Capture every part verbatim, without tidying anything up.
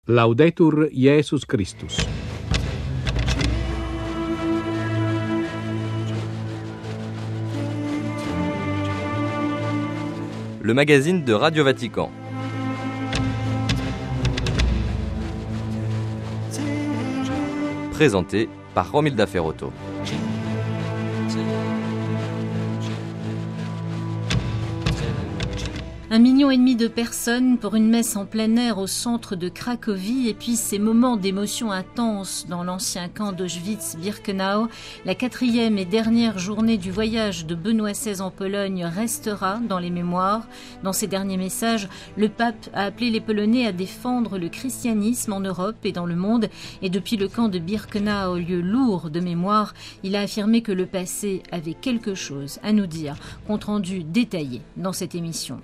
Laudetur Jesus Christus. Le magazine de Radio Vatican. Présenté par Romilda Ferrotto. Un million et demi de personnes pour une messe en plein air au centre de Cracovie et puis ces moments d'émotion intense dans l'ancien camp d'Auschwitz-Birkenau. La quatrième et dernière journée du voyage de Benoît seize en Pologne restera dans les mémoires. Dans ses derniers messages, le pape a appelé les Polonais à défendre le christianisme en Europe et dans le monde. Et depuis le camp de Birkenau, lieu lourd de mémoire, il a affirmé que le passé avait quelque chose à nous dire. Compte rendu détaillé dans cette émission.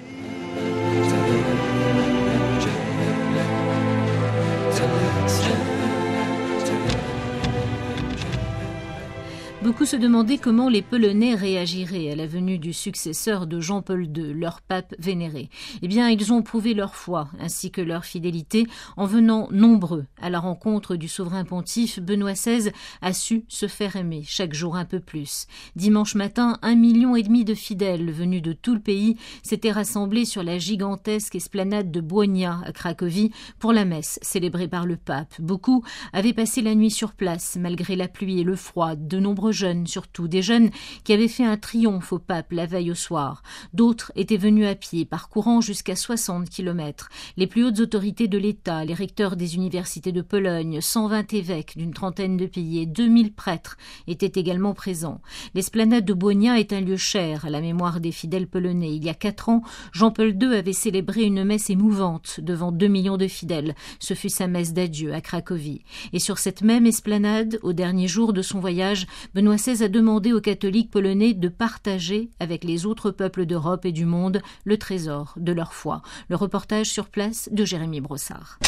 Beaucoup se demandaient comment les Polonais réagiraient à la venue du successeur de Jean-Paul deux, leur pape vénéré. Eh bien, ils ont prouvé leur foi ainsi que leur fidélité en venant nombreux à la rencontre du souverain pontife. Benoît seize a su se faire aimer chaque jour un peu plus. Dimanche matin, un million et demi de fidèles venus de tout le pays s'étaient rassemblés sur la gigantesque esplanade de Błonia à Cracovie pour la messe célébrée par le pape. Beaucoup avaient passé la nuit sur place malgré la pluie et le froid. De nombreux jeunes, surtout des jeunes qui avaient fait un triomphe au pape la veille au soir. D'autres étaient venus à pied, parcourant jusqu'à soixante kilomètres. Les plus hautes autorités de l'État, les recteurs des universités de Pologne, cent vingt évêques d'une trentaine de pays et deux mille prêtres étaient également présents. L'esplanade de Błonia est un lieu cher à la mémoire des fidèles polonais. Il y a quatre ans, Jean-Paul deux avait célébré une messe émouvante devant deux millions de fidèles. Ce fut sa messe d'adieu à Cracovie. Et sur cette même esplanade, au dernier jour de son voyage, Benoît seize a demandé aux catholiques polonais de partager avec les autres peuples d'Europe et du monde le trésor de leur foi. Le reportage sur place de Jérémy Brossard.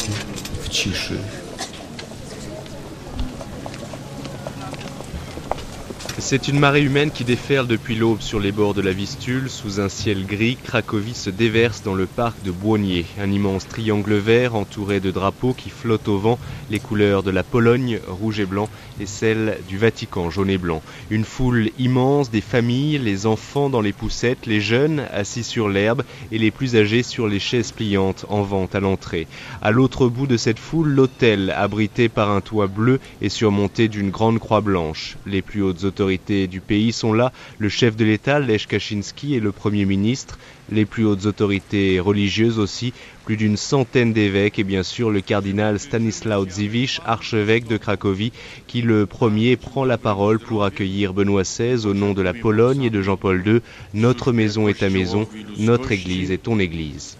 C'est une marée humaine qui déferle depuis l'aube sur les bords de la Vistule. Sous un ciel gris, Cracovie se déverse dans le parc de Błonie. Un immense triangle vert entouré de drapeaux qui flottent au vent, les couleurs de la Pologne, rouge et blanc, et celles du Vatican, jaune et blanc. Une foule immense, des familles, les enfants dans les poussettes, les jeunes assis sur l'herbe et les plus âgés sur les chaises pliantes en vente à l'entrée. À l'autre bout de cette foule, l'autel, abrité par un toit bleu et surmonté d'une grande croix blanche. Les plus hautes autorités du pays sont là, le chef de l'État, Lech Kaczynski, et le Premier ministre, les plus hautes autorités religieuses aussi, plus d'une centaine d'évêques et bien sûr le cardinal Stanislaw Dziwisz, archevêque de Cracovie, qui le premier prend la parole pour accueillir Benoît seize au nom de la Pologne et de Jean-Paul deux. Notre maison est ta maison, notre église est ton église.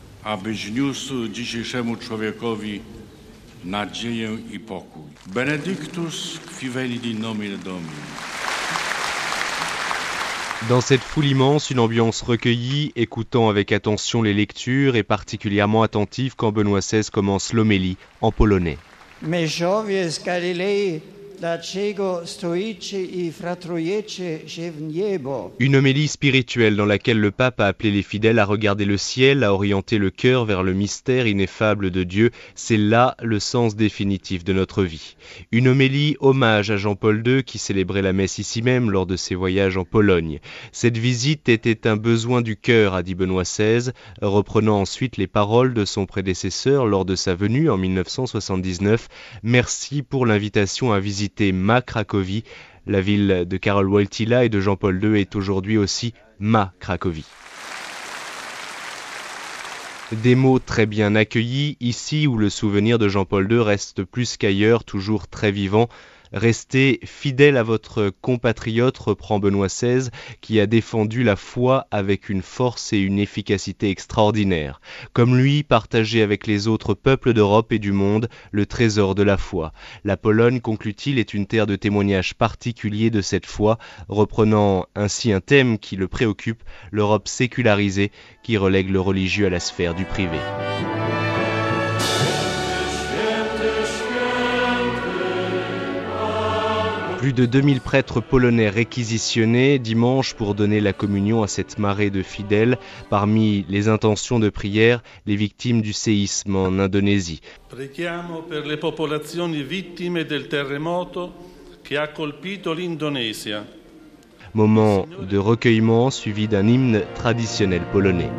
Benedictus qui veli nomine Domini. Dans cette foule immense, une ambiance recueillie, écoutant avec attention les lectures et particulièrement attentive quand Benoît seize commence l'homélie en polonais. Mężowie z Galilei, dlaczego stoicie i fratrujecie się w niebo? Une homélie spirituelle dans laquelle le pape a appelé les fidèles à regarder le ciel, à orienter le cœur vers le mystère ineffable de Dieu. C'est là le sens définitif de notre vie. Une homélie hommage à Jean-Paul deux qui célébrait la messe ici même lors de ses voyages en Pologne. Cette visite était un besoin du cœur, a dit Benoît seize, reprenant ensuite les paroles de son prédécesseur lors de sa venue en mille neuf cent soixante-dix-neuf. Merci pour l'invitation à visiter ma Cracovie. La ville de Karol Wojtyła et de Jean-Paul deux est aujourd'hui aussi ma Cracovie. Des mots très bien accueillis, ici où le souvenir de Jean-Paul deux reste plus qu'ailleurs toujours très vivant. Restez fidèle à votre compatriote, reprend Benoît seize, qui a défendu la foi avec une force et une efficacité extraordinaires. Comme lui, partagez avec les autres peuples d'Europe et du monde le trésor de la foi. La Pologne, conclut-il, est une terre de témoignage particulier de cette foi, reprenant ainsi un thème qui le préoccupe, l'Europe sécularisée, qui relègue le religieux à la sphère du privé. Plus de deux mille prêtres polonais réquisitionnés dimanche pour donner la communion à cette marée de fidèles. Parmi les intentions de prière, les victimes du séisme en Indonésie. Preghiamo per le popolazioni vittime del terremoto che ha colpito l'Indonesia. Moment de recueillement suivi d'un hymne traditionnel polonais.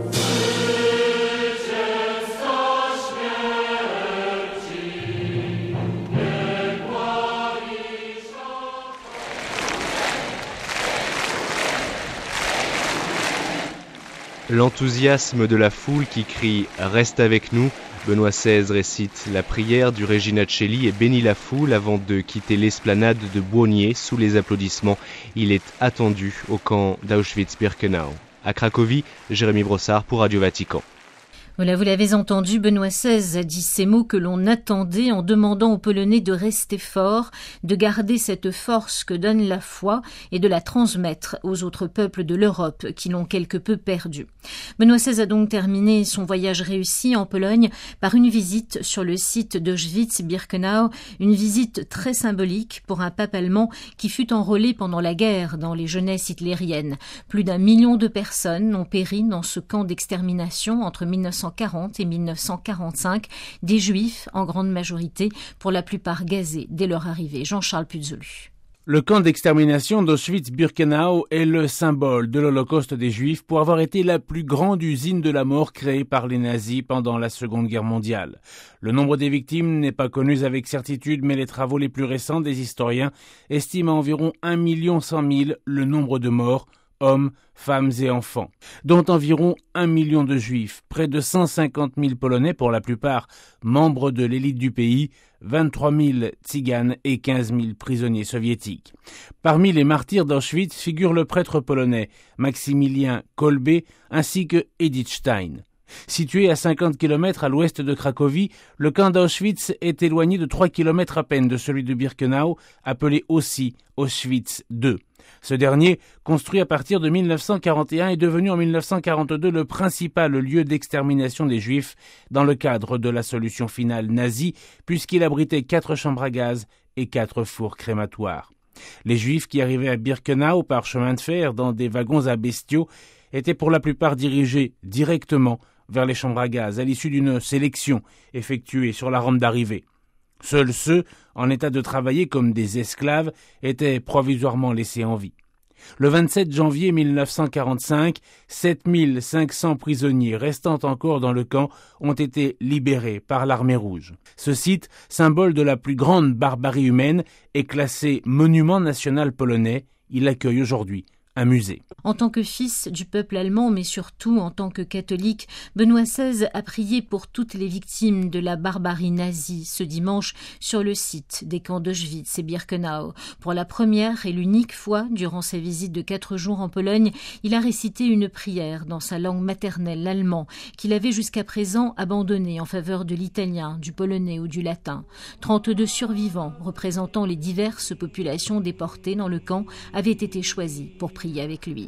L'enthousiasme de la foule qui crie « Reste avec nous ». Benoît seize récite la prière du Regina Coeli et bénit la foule avant de quitter l'esplanade de Błonię sous les applaudissements. Il est attendu au camp d'Auschwitz-Birkenau. À Cracovie, Jérémy Brossard pour Radio Vatican. Voilà, vous l'avez entendu, Benoît seize a dit ces mots que l'on attendait en demandant aux Polonais de rester forts, de garder cette force que donne la foi et de la transmettre aux autres peuples de l'Europe qui l'ont quelque peu perdue. Benoît seize a donc terminé son voyage réussi en Pologne par une visite sur le site d'Auschwitz-Birkenau, une visite très symbolique pour un pape allemand qui fut enrôlé pendant la guerre dans les jeunesses hitlériennes. Plus d'un million de personnes ont péri dans ce camp d'extermination entre mille neuf cent quarante et mille neuf cent quarante-cinq, des Juifs en grande majorité, pour la plupart gazés dès leur arrivée. Jean-Charles Puzolu. Le camp d'extermination d'Auschwitz-Birkenau est le symbole de l'Holocauste des Juifs pour avoir été la plus grande usine de la mort créée par les nazis pendant la Seconde Guerre mondiale. Le nombre des victimes n'est pas connu avec certitude, mais les travaux les plus récents des historiens estiment à environ un million cent mille le nombre de morts, hommes, femmes et enfants, dont environ un million de juifs, près de cent cinquante mille polonais pour la plupart membres de l'élite du pays, vingt-trois mille tziganes et quinze mille prisonniers soviétiques. Parmi les martyrs d'Auschwitz figure le prêtre polonais Maximilien Kolbe ainsi que Edith Stein. Situé à cinquante kilomètres à l'ouest de Cracovie, le camp d'Auschwitz est éloigné de trois kilomètres à peine de celui de Birkenau, appelé aussi Auschwitz deux. Ce dernier, construit à partir de mille neuf cent quarante et un, est devenu en mille neuf cent quarante-deux le principal lieu d'extermination des Juifs dans le cadre de la solution finale nazie, puisqu'il abritait quatre chambres à gaz et quatre fours crématoires. Les Juifs qui arrivaient à Birkenau par chemin de fer dans des wagons à bestiaux étaient pour la plupart dirigés directement vers les chambres à gaz à l'issue d'une sélection effectuée sur la rampe d'arrivée. Seuls ceux en état de travailler comme des esclaves étaient provisoirement laissés en vie. Le vingt-sept janvier mille neuf cent quarante-cinq, sept mille cinq cents prisonniers restant encore dans le camp ont été libérés par l'armée rouge. Ce site, symbole de la plus grande barbarie humaine, est classé monument national polonais. Il accueille aujourd'hui un musée. En tant que fils du peuple allemand, mais surtout en tant que catholique, Benoît seize a prié pour toutes les victimes de la barbarie nazie ce dimanche sur le site des camps d'Auschwitz et Birkenau. Pour la première et l'unique fois durant sa visite de quatre jours en Pologne, il a récité une prière dans sa langue maternelle, l'allemand, qu'il avait jusqu'à présent abandonné en faveur de l'italien, du polonais ou du latin. trente-deux survivants représentant les diverses populations déportées dans le camp avaient été choisis pour prier avec lui.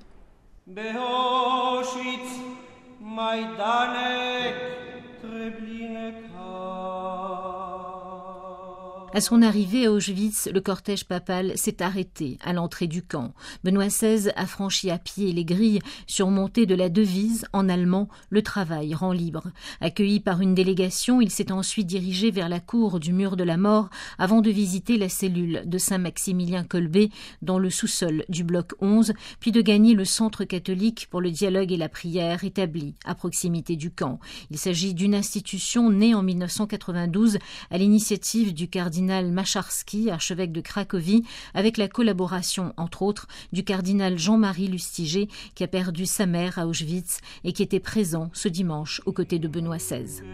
À son arrivée à Auschwitz, le cortège papal s'est arrêté à l'entrée du camp. Benoît seize a franchi à pied les grilles surmontées de la devise en allemand « Le travail rend libre ». Accueilli par une délégation, il s'est ensuite dirigé vers la cour du mur de la mort avant de visiter la cellule de Saint-Maximilien Kolbe dans le sous-sol du bloc onze, puis de gagner le centre catholique pour le dialogue et la prière établi à proximité du camp. Il s'agit d'une institution née en mille neuf cent quatre-vingt-douze à l'initiative du cardinal Macharski, archevêque de Cracovie, avec la collaboration, entre autres, du cardinal Jean-Marie Lustiger, qui a perdu sa mère à Auschwitz et qui était présent ce dimanche aux côtés de Benoît seize.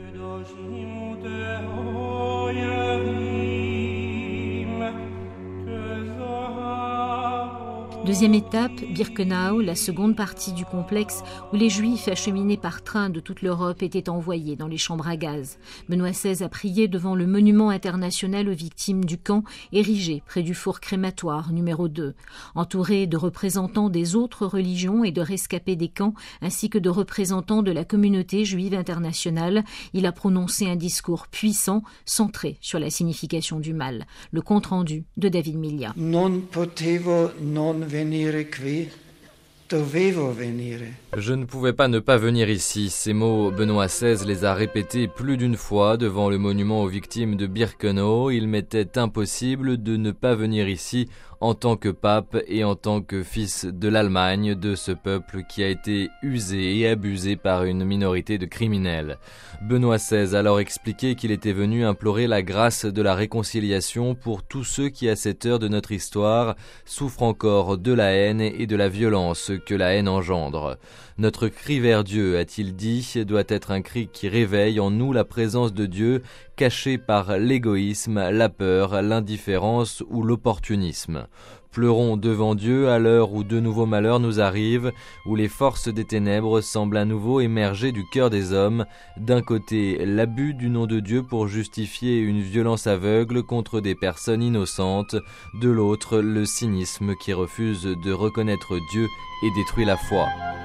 Deuxième étape, Birkenau, la seconde partie du complexe où les Juifs acheminés par train de toute l'Europe étaient envoyés dans les chambres à gaz. Benoît seize a prié devant le monument international aux victimes du camp érigé près du four crématoire numéro deux. Entouré de représentants des autres religions et de rescapés des camps, ainsi que de représentants de la communauté juive internationale, il a prononcé un discours puissant, centré sur la signification du mal. Le compte-rendu de David Milia. Non potevo non venire qui, dovevo venire. Je ne pouvais pas ne pas venir ici. Ces mots, Benoît seize les a répétés plus d'une fois devant le monument aux victimes de Birkenau. Il m'était impossible de ne pas venir ici en tant que pape et en tant que fils de l'Allemagne, de ce peuple qui a été usé et abusé par une minorité de criminels. Benoît seize a alors expliqué qu'il était venu implorer la grâce de la réconciliation pour tous ceux qui, à cette heure de notre histoire, souffrent encore de la haine et de la violence que la haine engendre. Notre cri vers Dieu, a-t-il dit, doit être un cri qui réveille en nous la présence de Dieu, cachée par l'égoïsme, la peur, l'indifférence ou l'opportunisme. Pleurons devant Dieu à l'heure où de nouveaux malheurs nous arrivent, où les forces des ténèbres semblent à nouveau émerger du cœur des hommes. D'un côté, l'abus du nom de Dieu pour justifier une violence aveugle contre des personnes innocentes. De l'autre, le cynisme qui refuse de reconnaître Dieu et détruit la foi.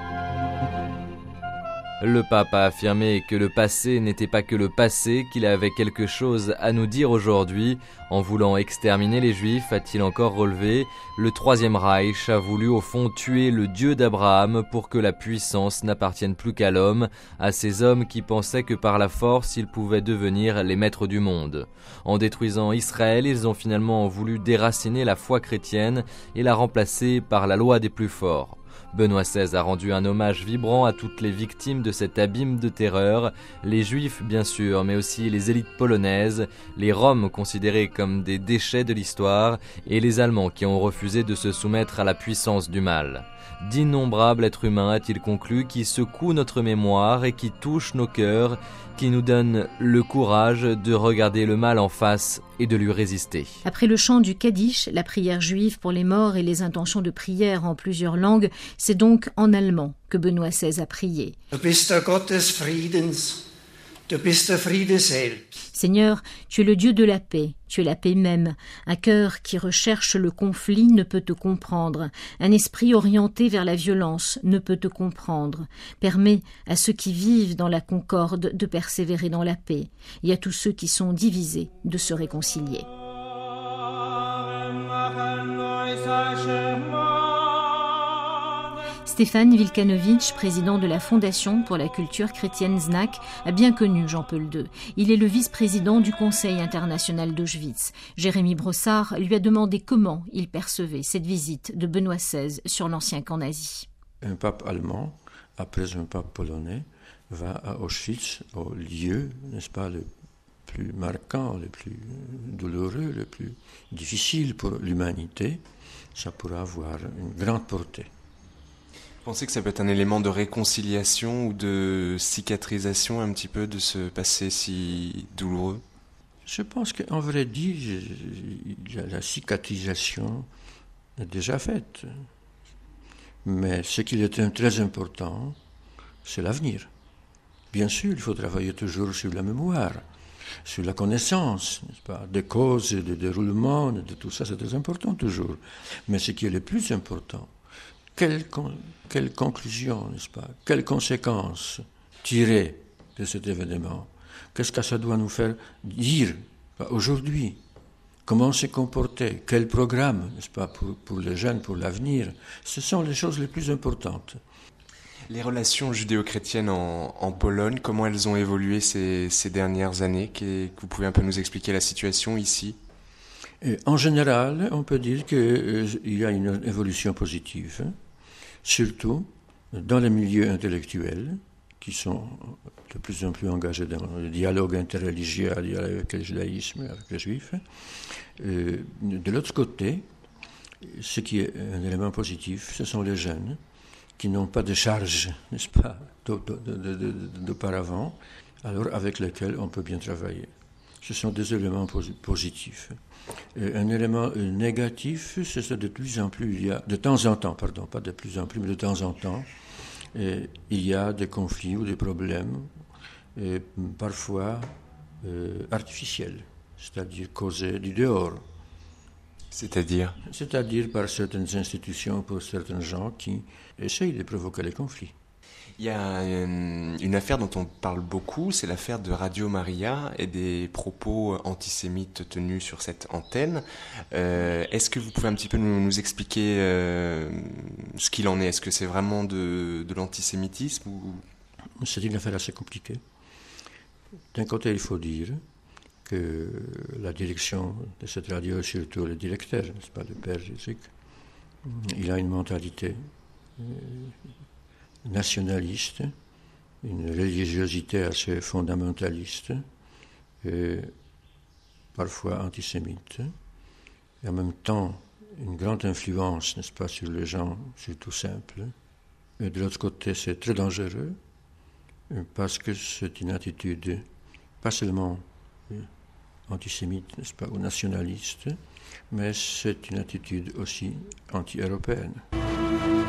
Le pape a affirmé que le passé n'était pas que le passé, qu'il avait quelque chose à nous dire aujourd'hui. En voulant exterminer les Juifs, a-t-il encore relevé, le Troisième Reich a voulu au fond tuer le Dieu d'Abraham pour que la puissance n'appartienne plus qu'à l'homme, à ces hommes qui pensaient que par la force ils pouvaient devenir les maîtres du monde. En détruisant Israël, ils ont finalement voulu déraciner la foi chrétienne et la remplacer par la loi des plus forts. Benoît seize a rendu un hommage vibrant à toutes les victimes de cet abîme de terreur, les Juifs bien sûr, mais aussi les élites polonaises, les Roms considérés comme des déchets de l'histoire et les Allemands qui ont refusé de se soumettre à la puissance du mal. D'innombrables êtres humains, a-t-il conclu, qui secouent notre mémoire et qui touchent nos cœurs, qui nous donnent le courage de regarder le mal en face et de lui résister. Après le chant du Kaddish, la prière juive pour les morts et les intentions de prière en plusieurs langues, c'est donc en allemand que Benoît seize a prié. Du bist der Gott des Friedens, du bist der Friede selbst. Seigneur, tu es le Dieu de la paix, tu es la paix même. Un cœur qui recherche le conflit ne peut te comprendre. Un esprit orienté vers la violence ne peut te comprendre. Permets à ceux qui vivent dans la concorde de persévérer dans la paix, et à tous ceux qui sont divisés de se réconcilier. Stéphane Wilkanowicz, président de la Fondation pour la culture chrétienne Znak, a bien connu Jean-Paul deux. Il est le vice-président du Conseil international d'Auschwitz. Jérémy Brossard lui a demandé comment il percevait cette visite de Benoît seize sur l'ancien camp nazi. Un pape allemand, après un pape polonais, va à Auschwitz, au lieu, n'est-ce pas, le plus marquant, le plus douloureux, le plus difficile pour l'humanité. Ça pourra avoir une grande portée. Vous pensez que ça peut être un élément de réconciliation ou de cicatrisation un petit peu de ce passé si douloureux? Je pense qu'en vrai dit, la cicatrisation est déjà faite. Mais ce qui est très important, c'est l'avenir. Bien sûr, il faut travailler toujours sur la mémoire, sur la connaissance, n'est-ce pas, des causes, des déroulements, de tout ça, c'est très important toujours. Mais ce qui est le plus important, Quelle, con, quelle conclusion, n'est-ce pas? Quelles conséquences tirer de cet événement? Qu'est-ce que ça doit nous faire dire aujourd'hui? Comment se comporter? Quel programme, n'est-ce pas, pour, pour les jeunes, pour l'avenir? Ce sont les choses les plus importantes. Les relations judéo-chrétiennes en, en Pologne, comment elles ont évolué ces, ces dernières années? Que vous pouvez un peu nous expliquer la situation ici? Et en général, on peut dire qu'il euh, y a une évolution positive, hein, surtout dans les milieux intellectuels qui sont de plus en plus engagés dans le dialogue interreligieux, le dialogue avec le judaïsme, avec les juifs. Euh, de l'autre côté, ce qui est un élément positif, ce sont les jeunes qui n'ont pas de charge, n'est-ce pas, d'auparavant, alors avec lesquels on peut bien travailler. Ce sont des éléments positifs. Et un élément négatif, c'est que de plus en plus, il y a, de temps en temps, pardon, pas de plus en plus, mais de temps en temps, et il y a des conflits ou des problèmes, et parfois euh, artificiels, c'est-à-dire causés du dehors. C'est-à-dire C'est-à-dire par certaines institutions, par certains gens qui essayent de provoquer les conflits. Il y a une, une affaire dont on parle beaucoup, c'est l'affaire de Radio Maria et des propos antisémites tenus sur cette antenne. Euh, est-ce que vous pouvez un petit peu nous, nous expliquer euh, ce qu'il en est? Est-ce que c'est vraiment de, de l'antisémitisme ou... C'est une affaire assez compliquée. D'un côté, il faut dire que la direction de cette radio, surtout le directeur, n'est-ce pas, le père Jésus, il a une mentalité euh, nationaliste, une religiosité assez fondamentaliste, et parfois antisémite, et en même temps une grande influence, n'est-ce pas, sur les gens, surtout simples. Et de l'autre côté, c'est très dangereux, parce que c'est une attitude pas seulement antisémite, n'est-ce pas, ou nationaliste, mais c'est une attitude aussi anti-européenne.